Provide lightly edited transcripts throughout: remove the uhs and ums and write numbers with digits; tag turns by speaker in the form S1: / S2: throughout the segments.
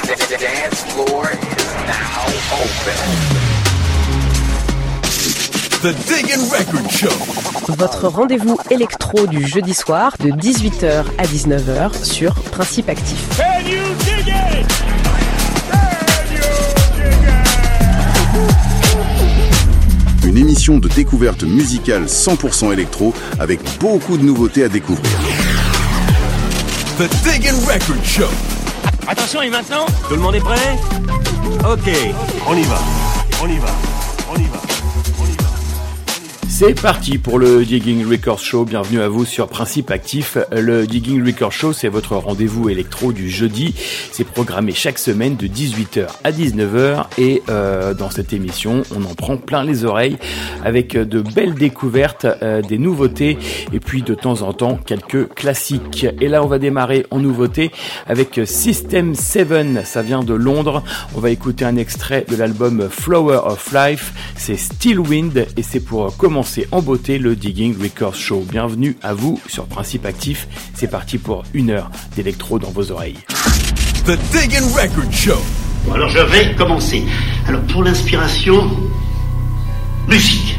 S1: dance floor is now open.
S2: The Diggin' Record Show.
S3: Votre rendez-vous électro du jeudi soir de 18h à 19h sur Principe Actif.
S4: Can you dig it?
S5: Une émission de découverte musicale 100% électro avec beaucoup de nouveautés à découvrir.
S2: The Diggin' Record Show.
S4: Attention, et maintenant, tout le monde est prêt? Ok, on y va.
S6: C'est parti pour le Digging Records Show. Bienvenue à vous sur Principe Actif. Le Digging Records Show, c'est votre rendez-vous électro du jeudi. C'est programmé chaque semaine de 18h à 19h. Et dans cette émission, on en prend plein les oreilles avec de belles découvertes, des nouveautés et puis de temps en temps quelques classiques. Et là, on va démarrer en nouveauté avec System 7. Ça vient de Londres. On va écouter un extrait de l'album Flower of Life. C'est Still Wind et c'est pour commencer en beauté le Digging Records Show. Bienvenue à vous sur Principe Actif. C'est parti pour une heure d'électro dans vos oreilles.
S2: The Diggin' Record Show.
S7: Bon, alors je vais commencer. Alors pour l'inspiration, musique.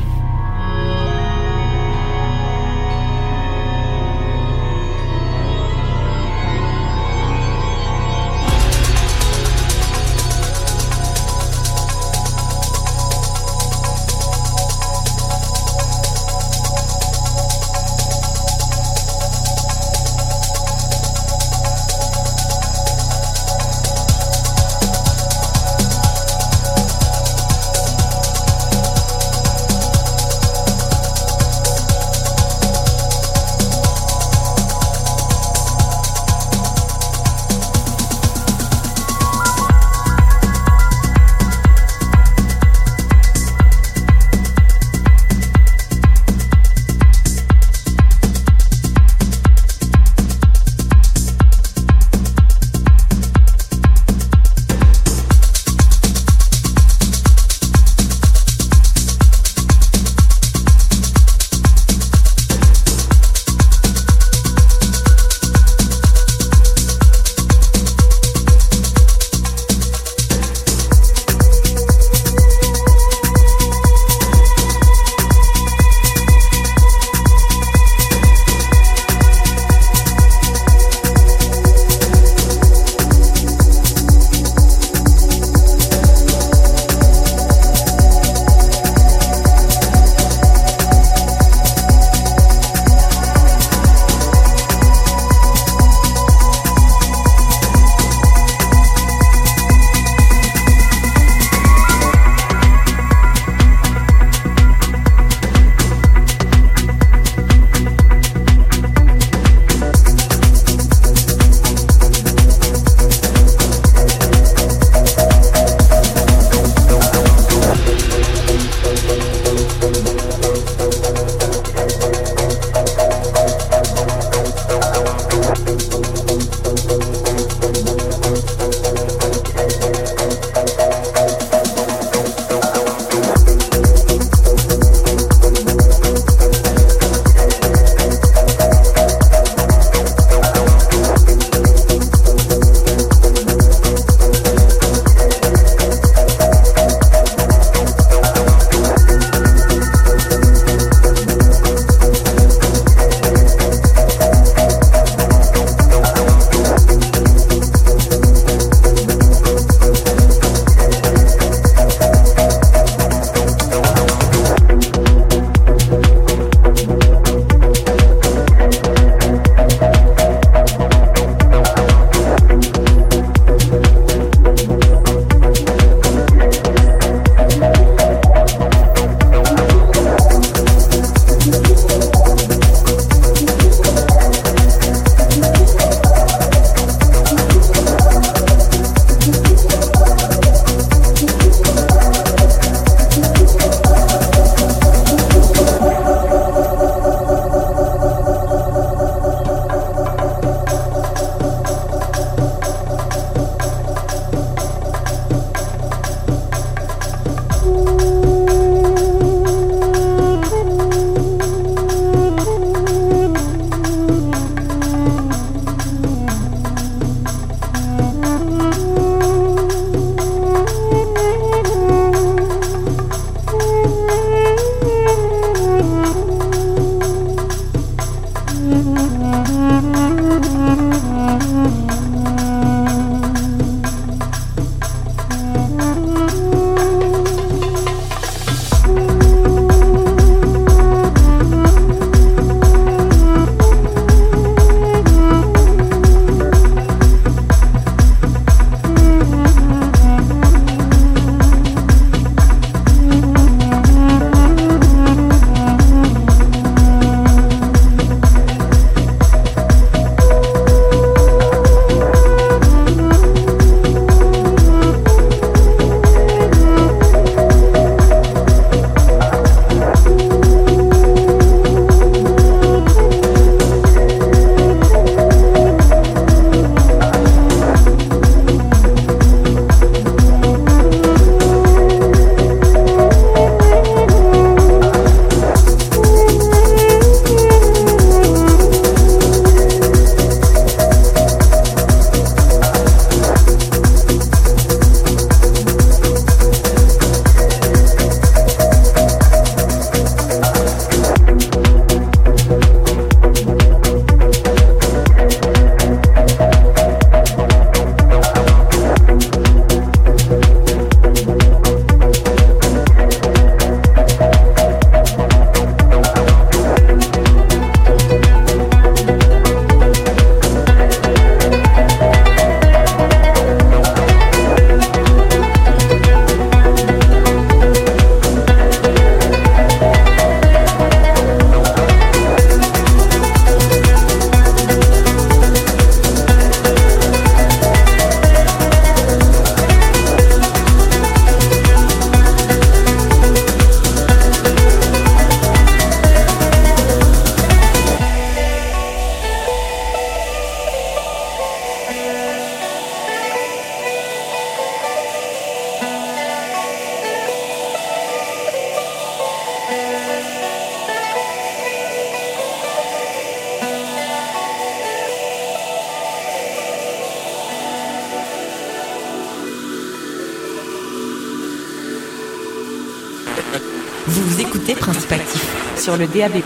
S3: Vous écoutez Principe Actif sur le DAB+.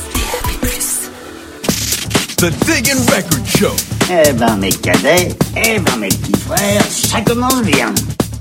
S2: The Diggin' Record Show.
S7: Eh ben mes cadets, eh ben mes petits frères, ça commence bien.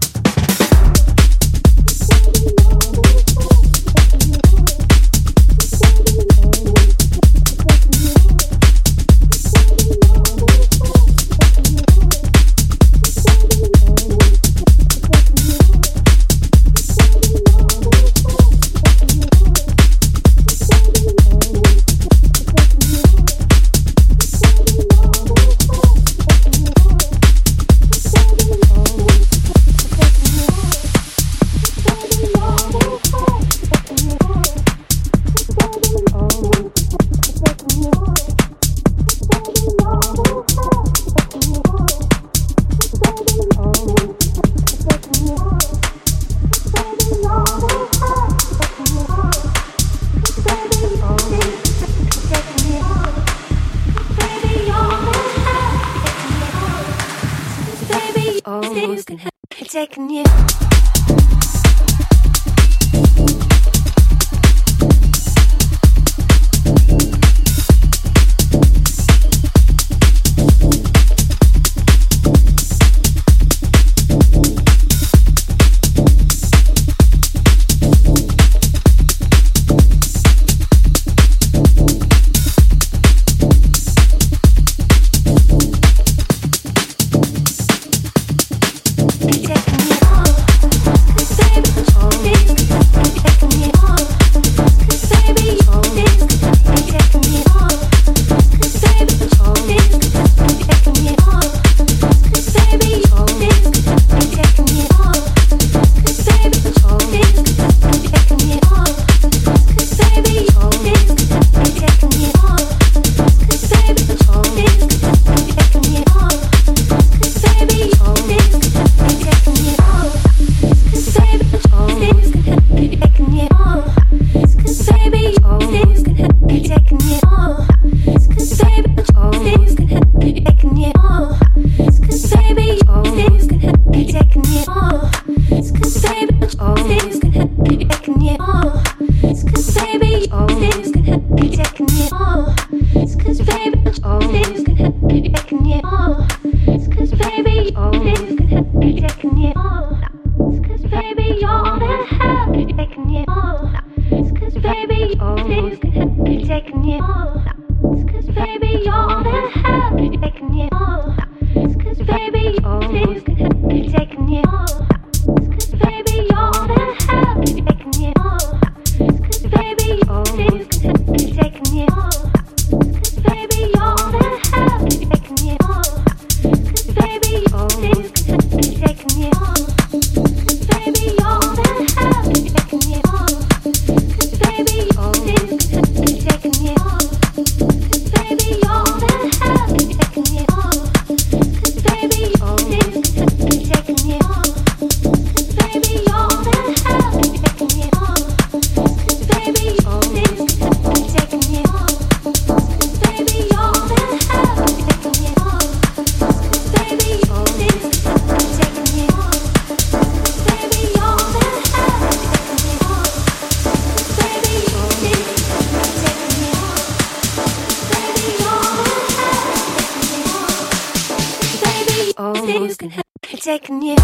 S8: Taking you. Taking you.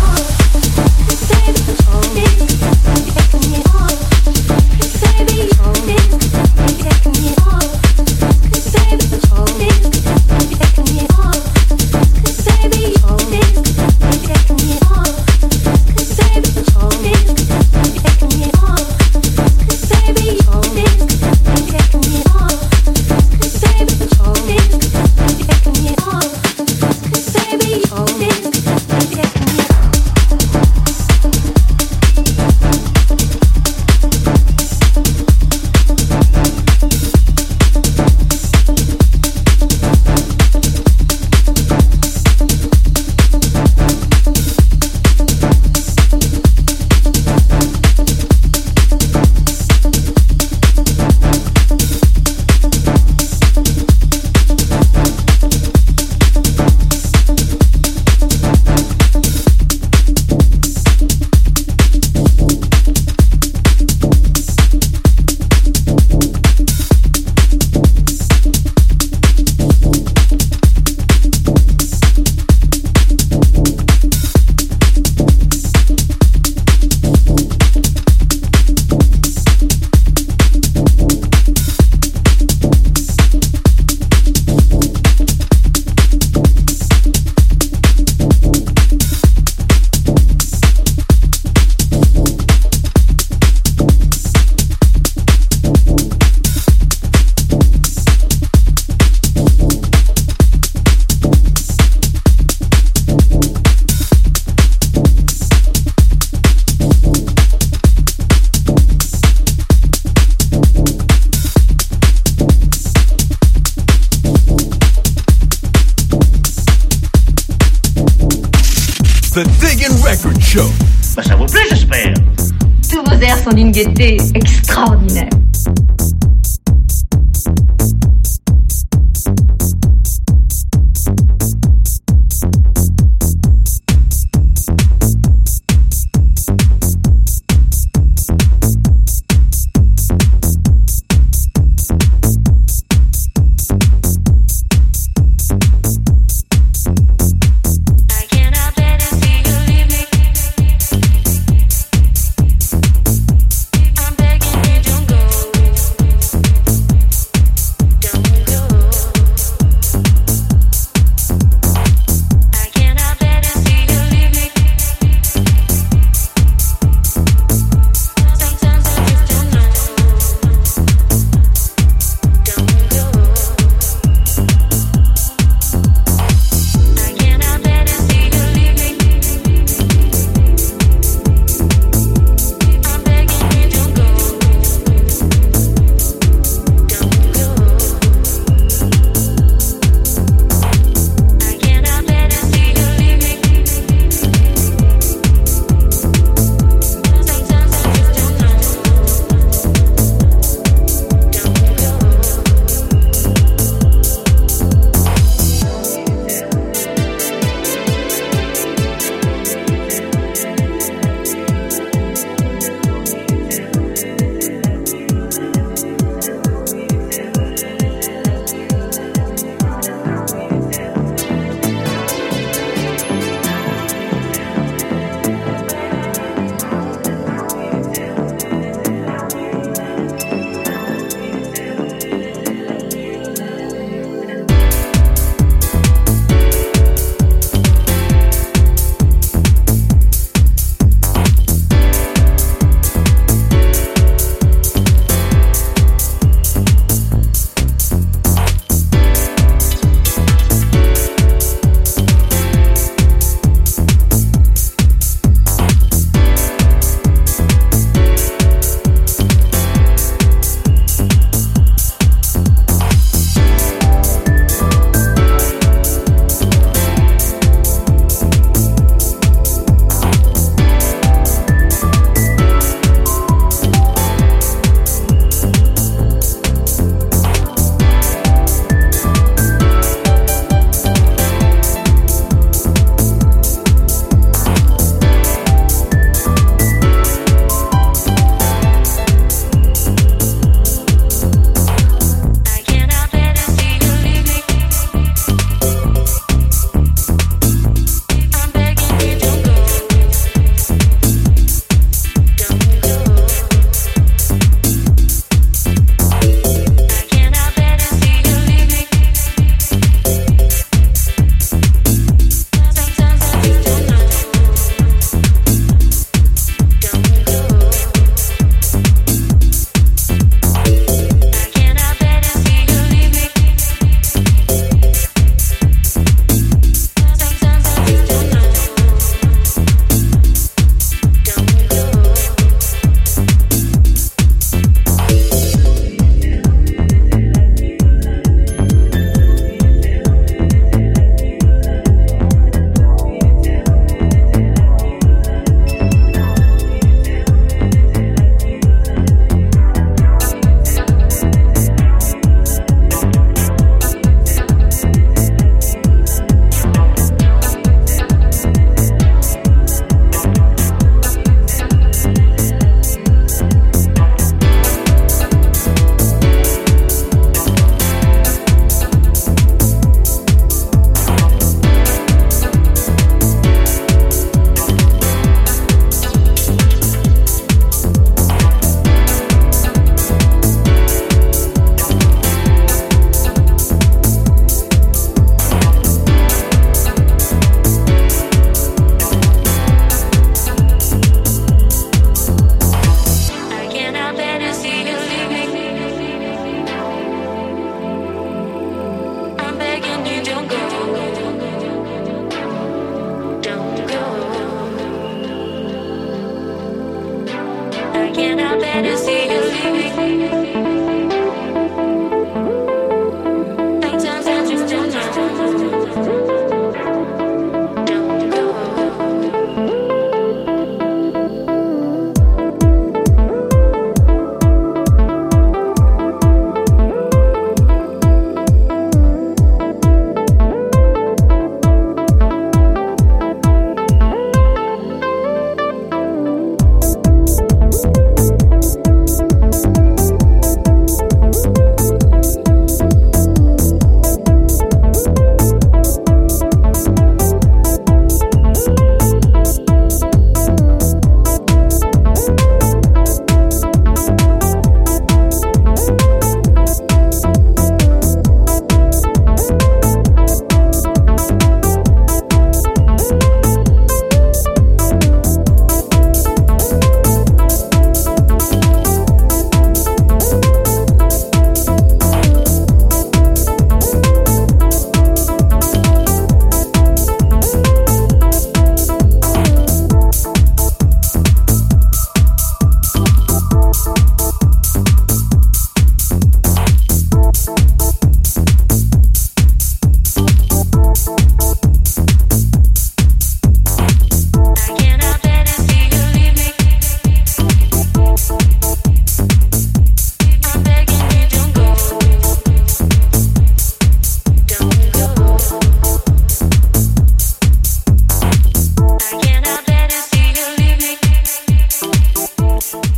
S2: The Diggin' Record Show.
S7: Bah ça vous plaît, j'espère.
S9: Tous vos airs sont d'une gaieté extraordinaire.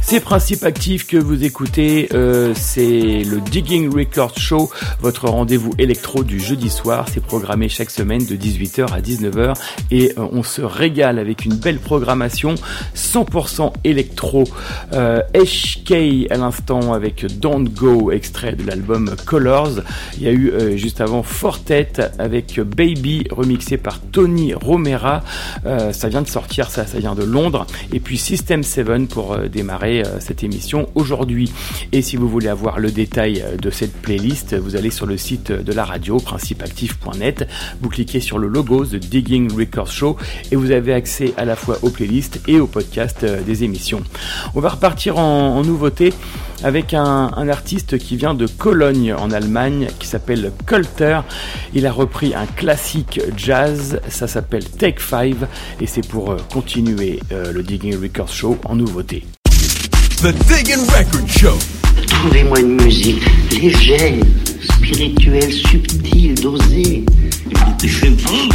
S6: C'est Principe Actif que vous écoutez, c'est le Digging Records Show, votre rendez-vous électro du jeudi soir. C'est programmé chaque semaine de 18h à 19h et on se régale avec une belle programmation 100% électro. HK à l'instant avec Don't Go, extrait de l'album Colors. Il y a eu juste avant Fortet avec Baby, remixé par Tony Romera. Ça vient de sortir, ça vient de Londres. Et puis System 7 pour démarrer cette émission aujourd'hui. Et si vous voulez avoir le détail de cette playlist, vous allez sur le site de la radio, principeactif.net, vous cliquez sur le logo The Digging Records Show et vous avez accès à la fois aux playlists et aux podcasts des émissions. On va repartir en nouveauté avec un artiste qui vient de Cologne en Allemagne qui s'appelle Kolter. Il a repris un classique jazz, ça s'appelle Take 5 et c'est pour continuer le Digging Records Show en nouveauté.
S2: The Digging Record Show.
S7: Trouvez-moi une musique légère, spirituelle, subtile, dosée. Je sais pas.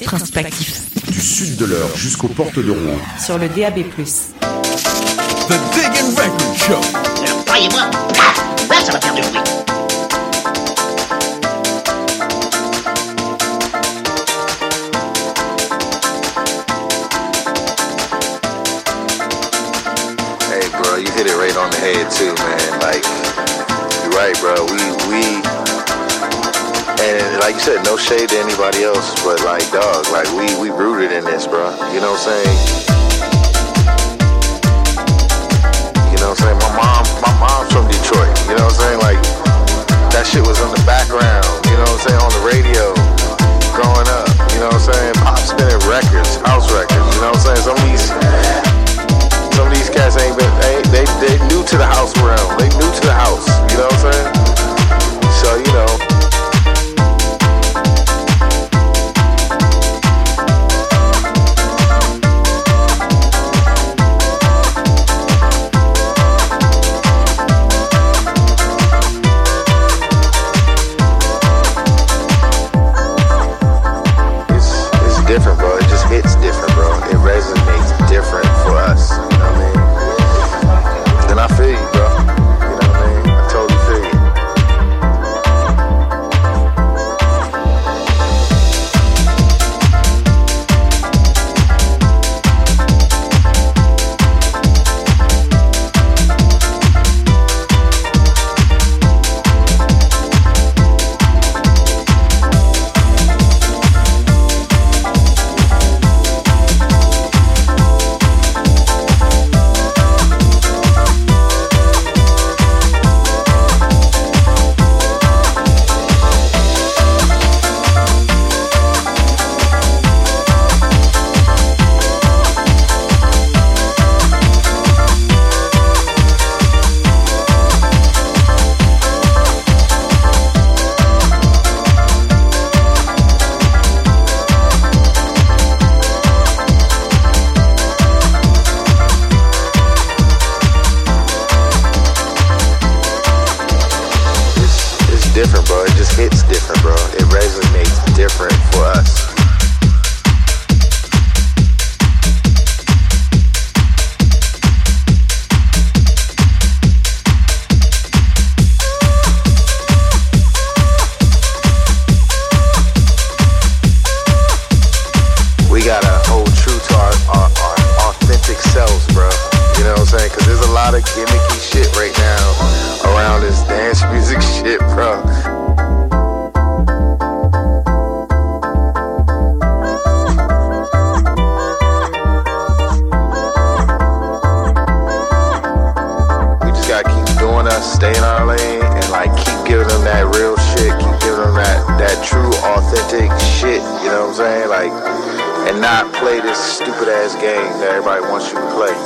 S10: Principe Actif.
S5: Du sud de l'Eure jusqu'aux portes de Rouen.
S10: Sur le DAB+.
S2: The Diggin' Record Show.
S7: Alors, croyez-moi, là, ça va faire du bruit.
S11: Hey, bro, you hit it right on the head, too, man. Like, you're right, bro. And like you said, no shade to anybody else, but like, dog, like we rooted in this, bro. You know what I'm saying? You know what I'm saying? My mom's from Detroit. You know what I'm saying? Like, that shit was in the background. You know what I'm saying? On the radio, growing up. You know what I'm saying? Pop spinning records, house records. You know what I'm saying? Some of these cats ain't been. They new to the house realm. They new to the house. You know what I'm saying? So you know. Different, bro. It just hits different, bro. It resonates different for us. You know what I mean? And I feel you, bro. You know what I mean? I totally feel you. Different, bro. It just hits different, bro. It resonates different for us. We gotta hold true to our authentic selves, bro. You know what I'm saying? Cause there's a lot of gimmicky shit right now around this dance music shit, bro. We just gotta keep doing us, stay in our lane, and like keep giving them that real shit, keep giving them that true, authentic shit, you know what I'm saying? Like, and not play this stupid ass game that everybody wants you to play.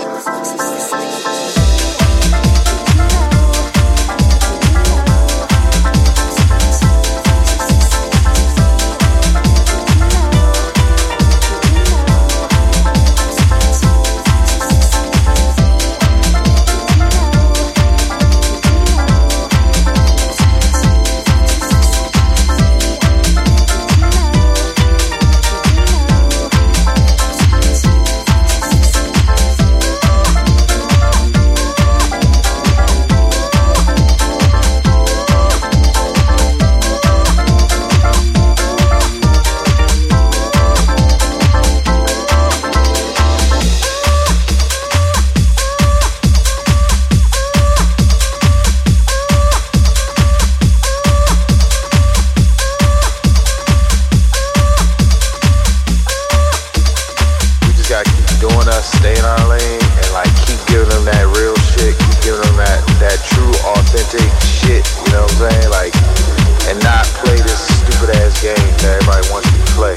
S11: Stay in our lane and like keep giving them that real shit, keep giving them that true, authentic shit, you know what I'm saying? Like, and not play this stupid ass game that everybody wants you to play.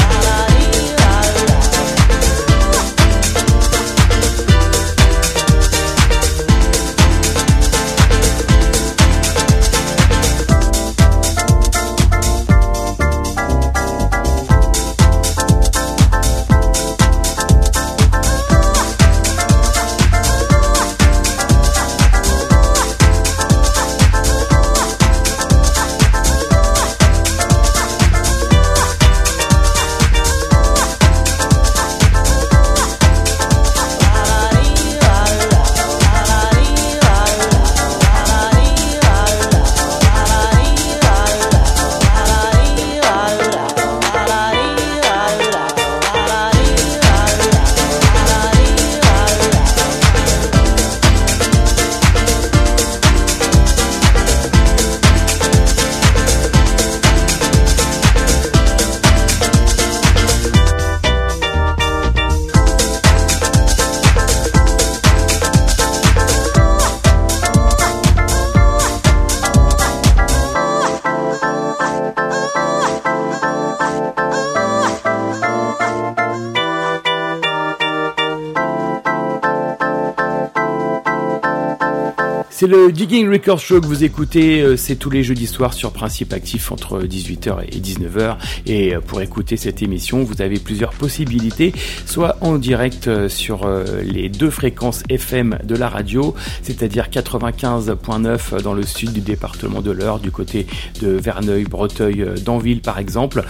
S6: C'est le Digging Records Show que vous écoutez, c'est tous les jeudis soirs sur Principe Actif entre 18h et 19h. Et pour écouter cette émission, vous avez plusieurs possibilités, soit en direct sur les deux fréquences FM de la radio, c'est-à-dire 95.9 dans le sud du département de l'Eure, du côté de Verneuil, Breteuil, Danville par exemple,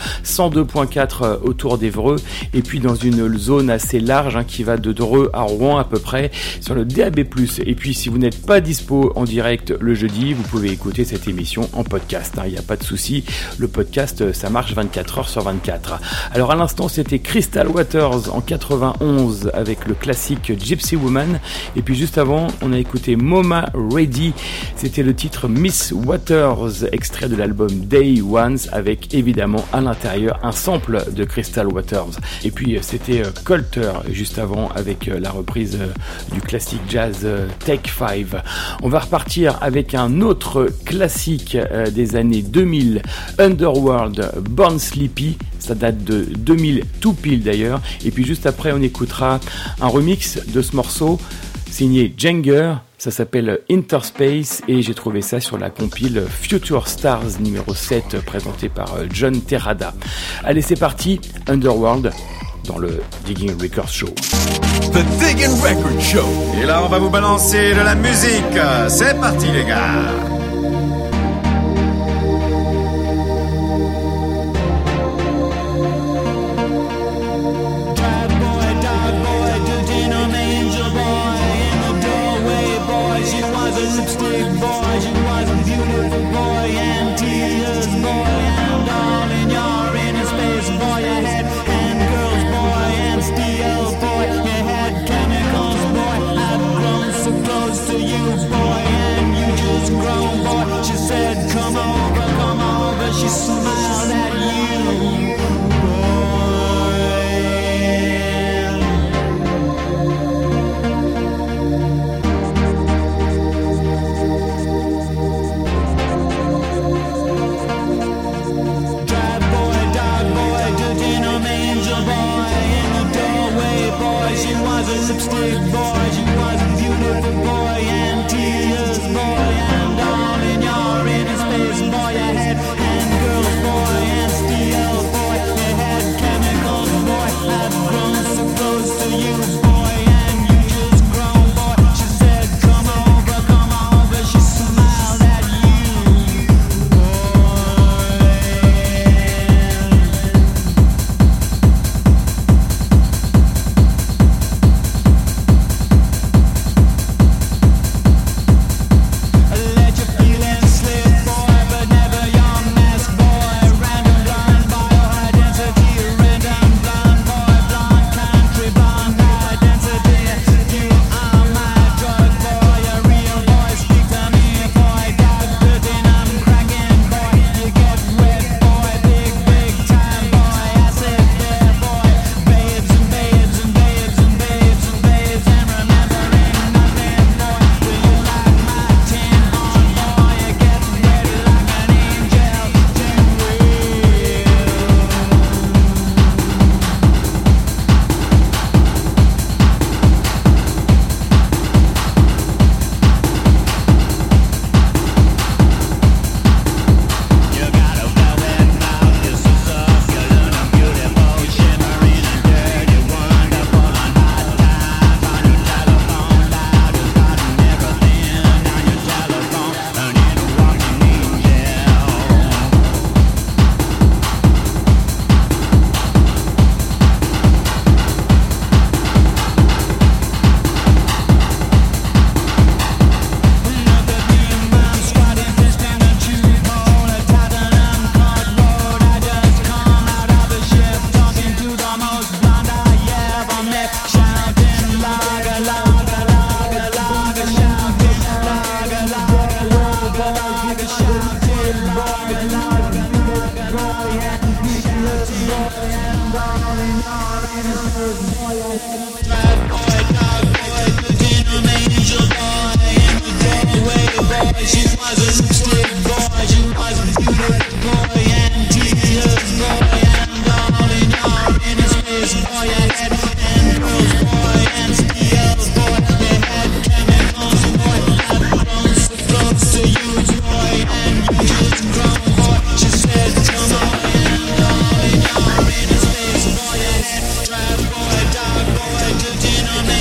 S6: 102.4 autour d'Évreux, et puis dans une zone assez large qui va de Dreux à Rouen à peu près, sur le DAB+. Et puis si vous n'êtes pas dispo en direct le jeudi, vous pouvez écouter cette émission en podcast, il n'y a pas de souci, le podcast ça marche 24h sur 24. Alors à l'instant c'était Crystal Waters en 91 avec le classique Gypsy Woman, et puis juste avant on a écouté Moma Ready, c'était le titre Miss Waters, extrait de l'album Day Ones, avec évidemment à l'intérieur un sample de Crystal Waters. Et puis c'était Colter juste avant avec la reprise du classique jazz Take 5. On va repartir avec un autre classique des années 2000, Underworld, Born Sleepy. Ça date de 2000 tout pile d'ailleurs. Et puis juste après, on écoutera un remix de ce morceau signé Jenger. Ça s'appelle Interspace et j'ai trouvé ça sur la compile Future Stars numéro 7 présentée par John Terrada. Allez, c'est parti, Underworld dans le Digging Records Show.
S2: The Digging Records Show.
S12: Et là, on va vous balancer de la musique. C'est parti, les gars.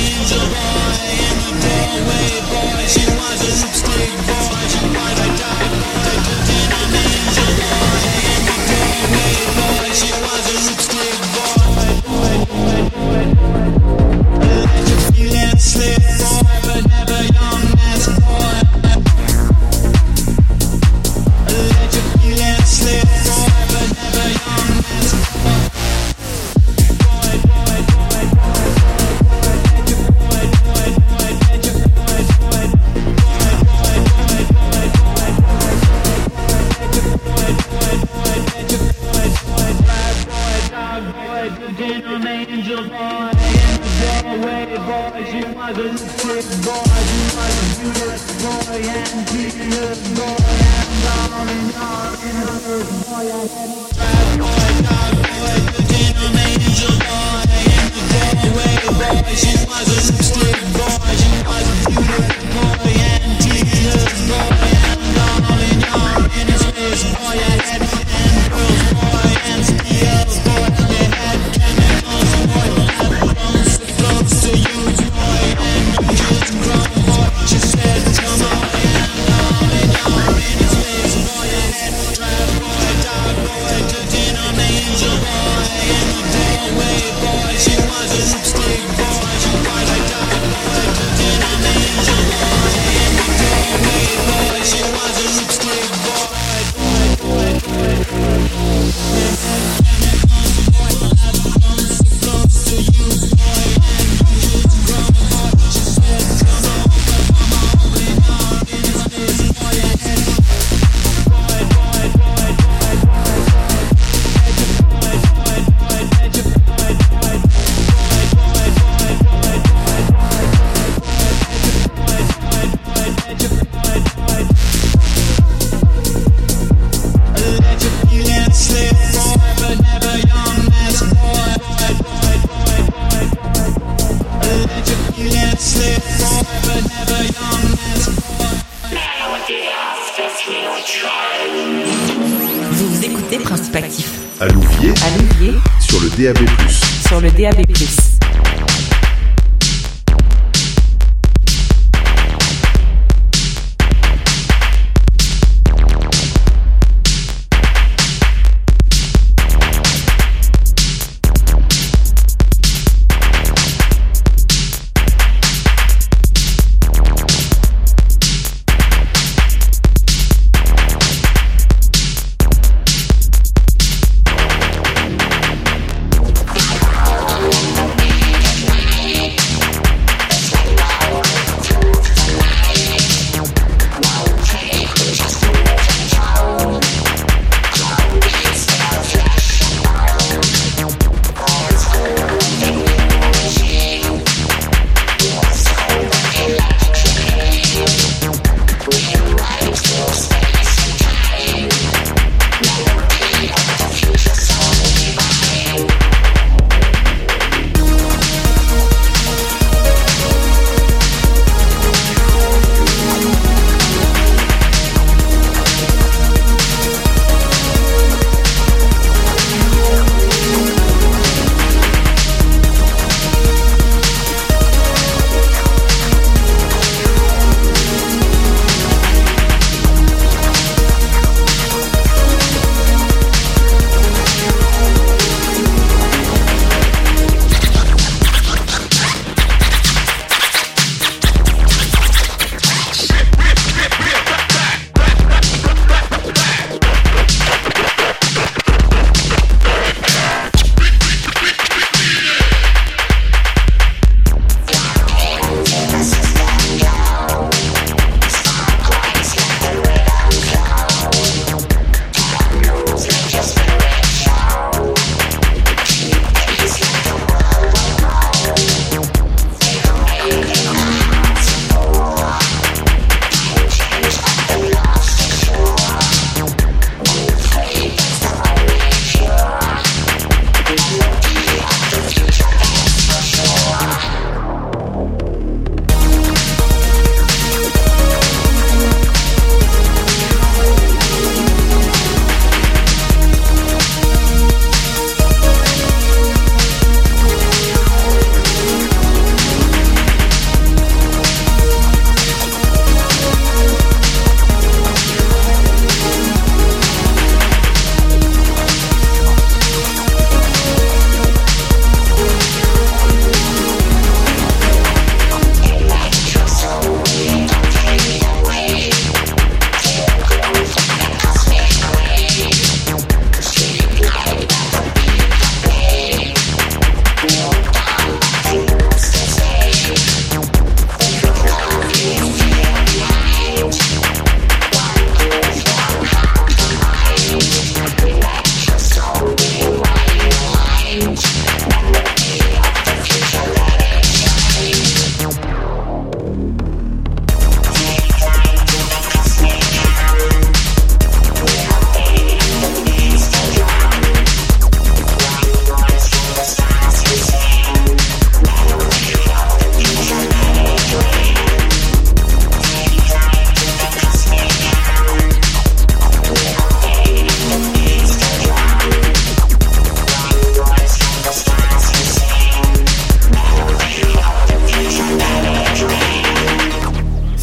S13: She was a lipstick boy, she was a dark Vous écoutez Principe Actif.
S5: À Louviers, sur le DAB+.
S3: Sur le DAB+.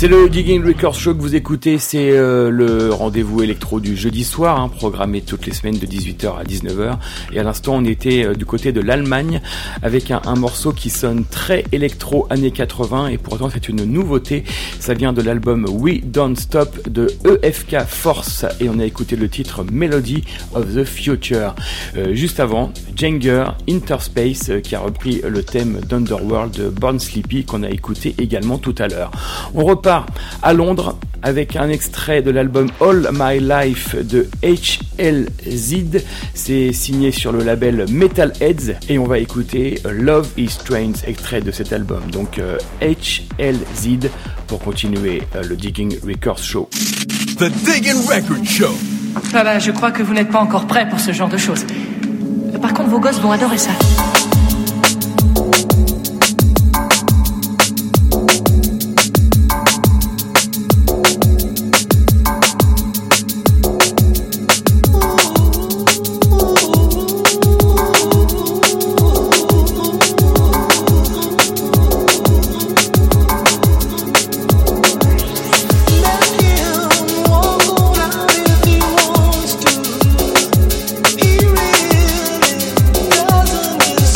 S6: C'est le Digging Records Show que vous écoutez, c'est le rendez-vous électro du jeudi soir, programmé toutes les semaines de 18h à 19h. Et à l'instant, on était du côté de l'Allemagne avec un morceau qui sonne très électro années 80 et pourtant c'est une nouveauté. Ça vient de l'album We Don't Stop de EFK Force et on a écouté le titre Melody of the Future. Juste avant, Jenger Interspace qui a repris le thème d'Underworld de Born Sleepy qu'on a écouté également tout à l'heure. On repart à Londres avec un extrait de l'album All My Life de HLZ. C'est signé sur le label Metalheads et on va écouter Love is Strange, extrait de cet album. Donc HLZ pour continuer le Digging Records Show.
S2: The Digging Records Show.
S14: Ah bah, je crois que vous n'êtes pas encore prêts pour ce genre de choses. Par contre, vos gosses vont adorer ça.
S10: Doesn't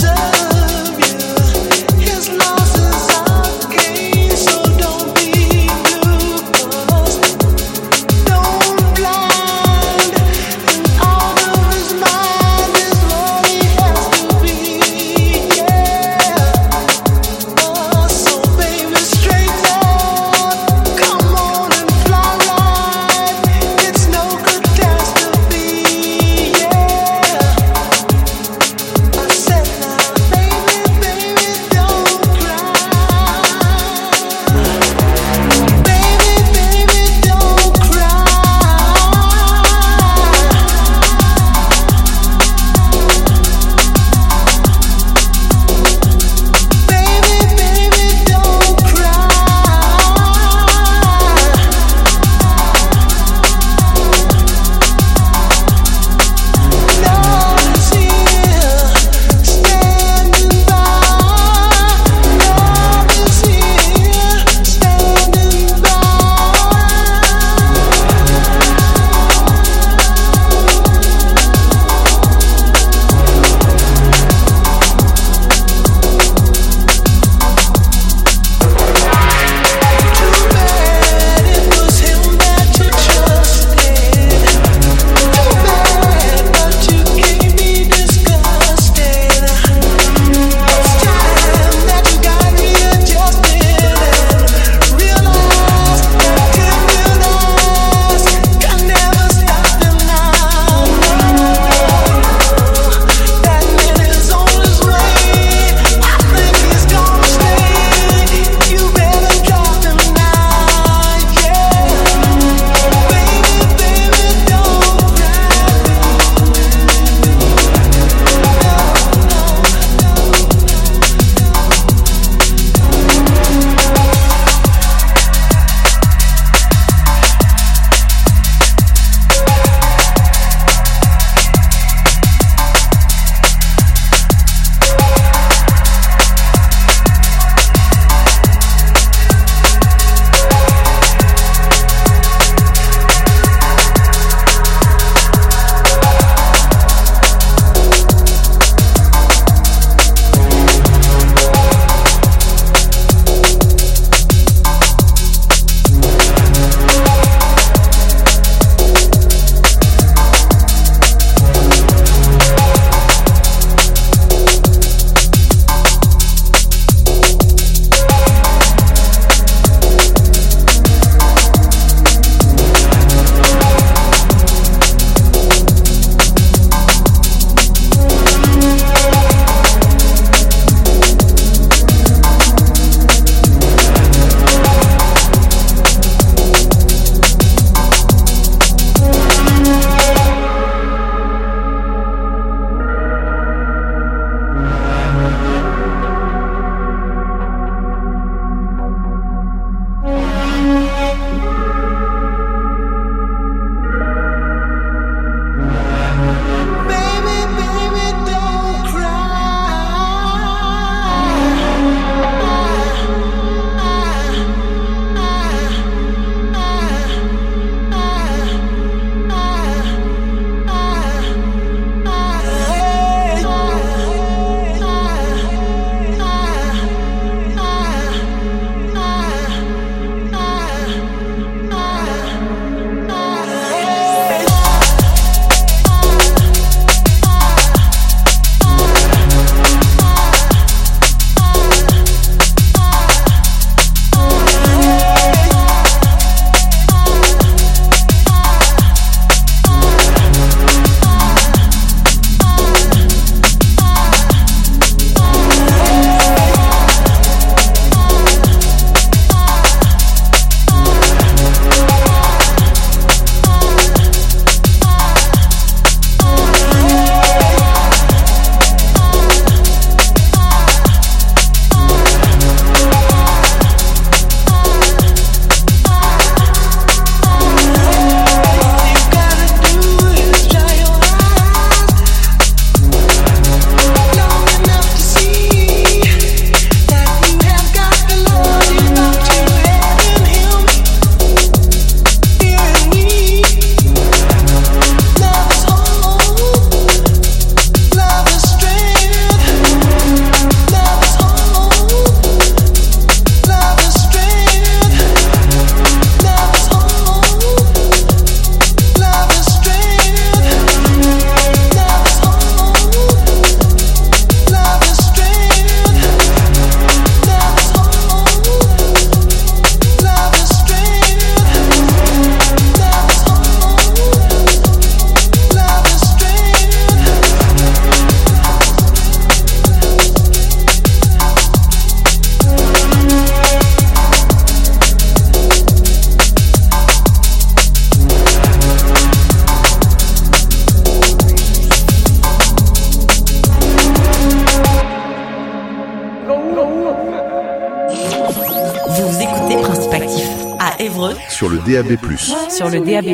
S5: sur le DAB+.
S3: Sur le DAB+.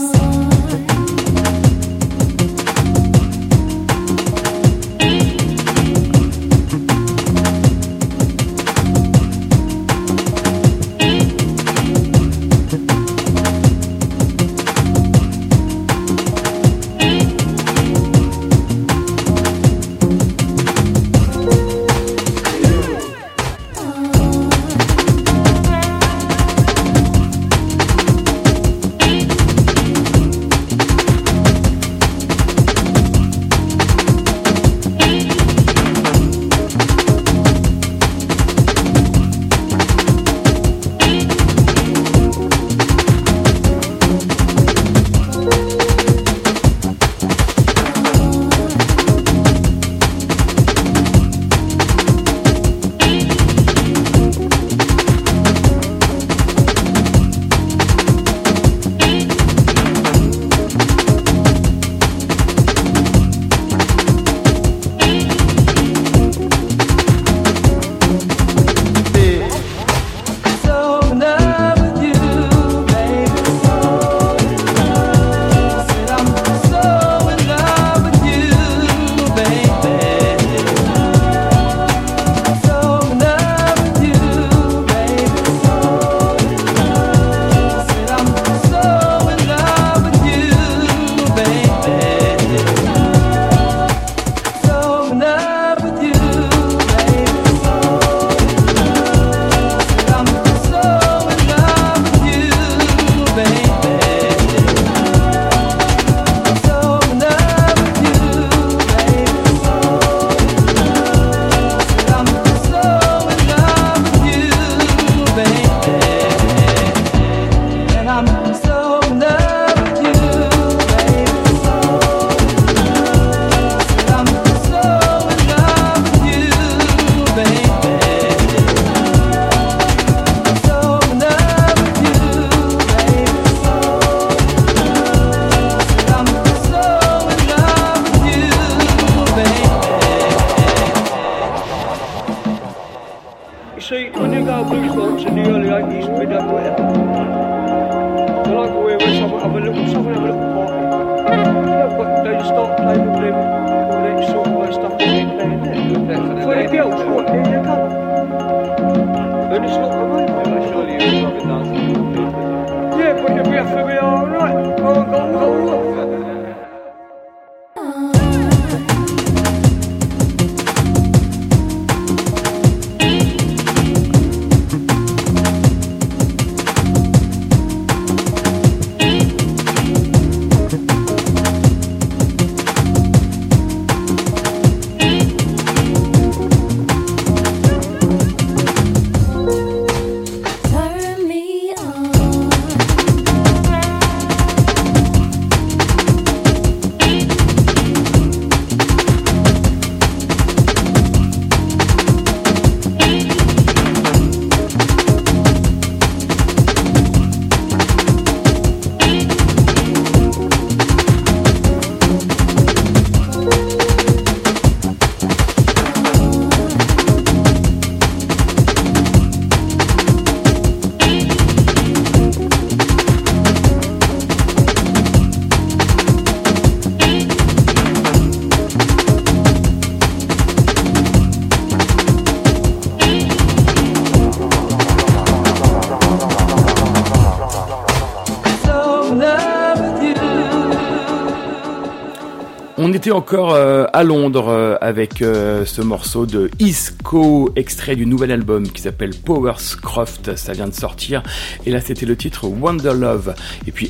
S6: On était encore à Londres avec ce morceau de Isco, extrait du nouvel album qui s'appelle Powerscroft, ça vient de sortir. Et là c'était le titre Wonder Love. Et puis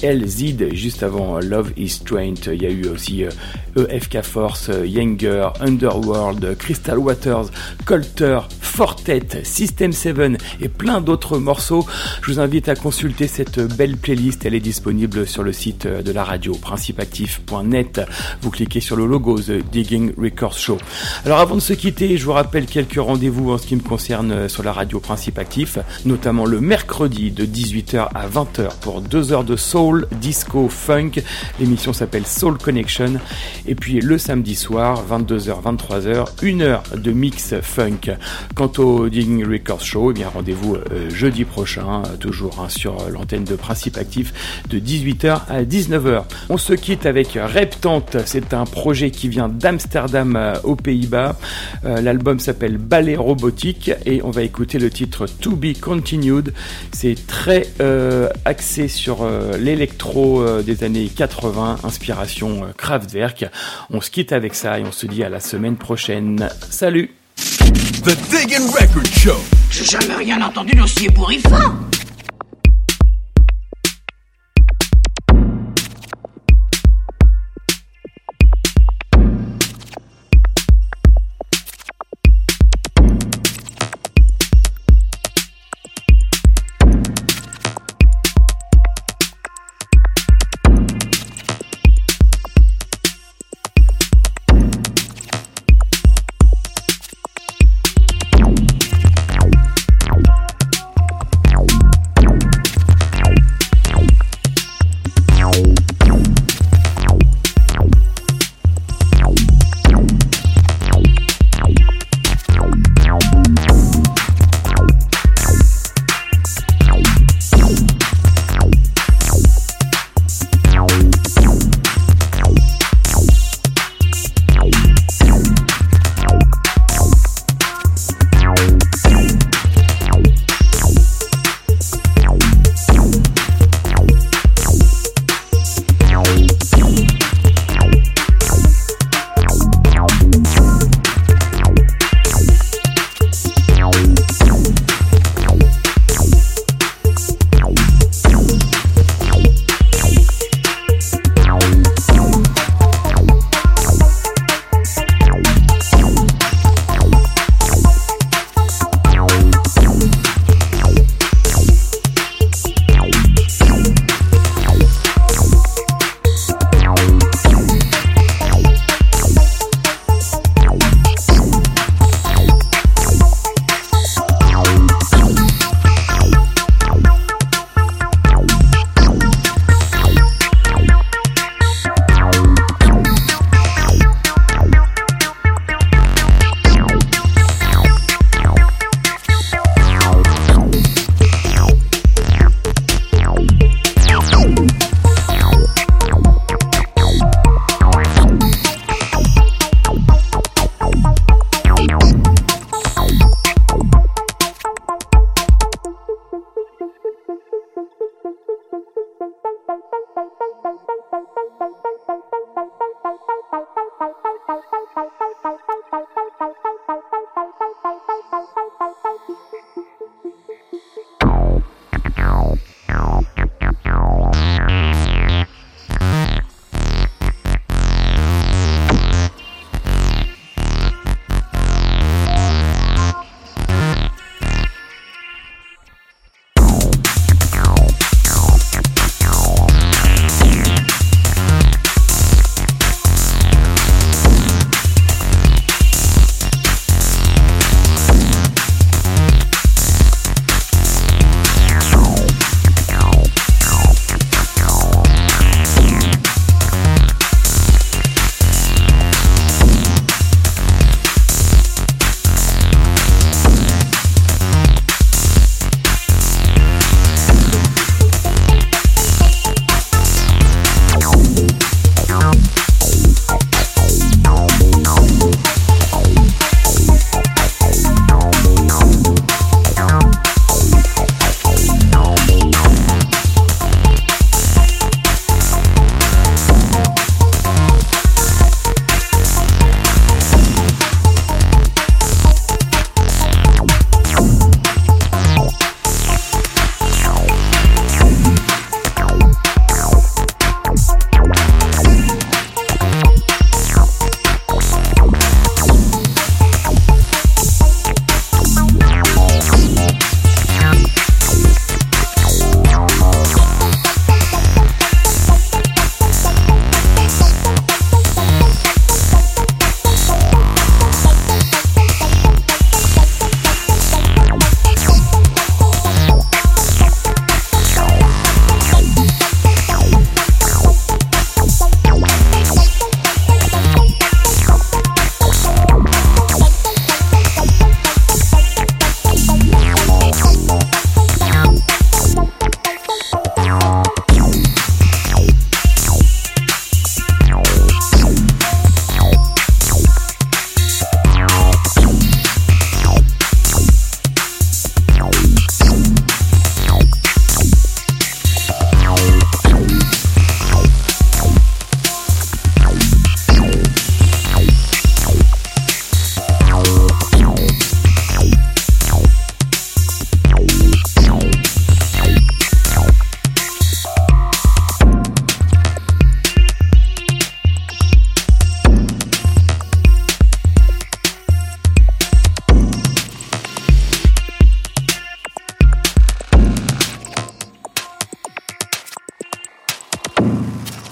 S6: HLZ juste avant Love is Strange. Il y a eu aussi EFK Force, Younger, Underworld, Crystal Waters, Colter, Fortet, System 7 et plein d'autres morceaux. Je vous invite à consulter cette belle playlist. Elle est disponible sur le site de la radio, principeactif.net. vous cliquez sur le logo The Digging Records Show. Alors avant de se quitter, je vous rappelle quelques rendez-vous en ce qui me concerne sur la radio Principe Actif, notamment le mercredi de 18h à 20h pour 2 heures de soul, disco, funk. L'émission s'appelle Soul Connection. Et puis le samedi soir, 22h, 23h, 1 heure de mix funk. Quant au Digging Records Show, eh bien rendez-vous jeudi prochain, toujours sur l'antenne de Principe Actif de 18h à 19h. On se quitte avec Reptante, c'est un projet qui vient d'Amsterdam aux Pays-Bas. L'album s'appelle Ballet Robotique et on va écouter le titre To Be Continued. C'est très axé sur l'électro des années 80, inspiration Kraftwerk. On se quitte avec ça et on se dit à la semaine prochaine. Salut!
S2: The Diggin' Record Show.
S7: J'ai jamais rien entendu d'aussi ébouriffant.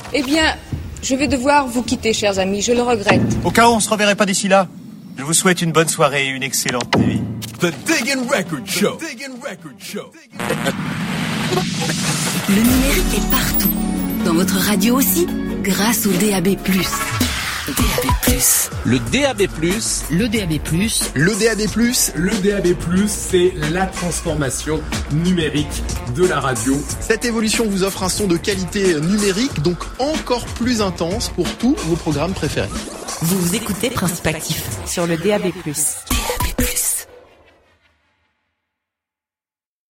S15: Eh bien, je vais devoir vous quitter, chers amis, je le regrette.
S16: Au cas où on se reverrait pas d'ici là, je vous souhaite une bonne soirée et une excellente nuit.
S2: The Diggin' Record Show.
S13: Le numérique est partout. Dans votre radio aussi, grâce au DAB+. DAB+.
S17: Le DAB+.
S13: Le DAB+.
S17: Le DAB+.
S18: Le DAB+, c'est la transformation numérique de la radio.
S17: Cette évolution vous offre un son de qualité numérique, donc encore plus intense pour tous vos programmes préférés.
S13: Vous écoutez Principe Actif
S3: sur le DAB+.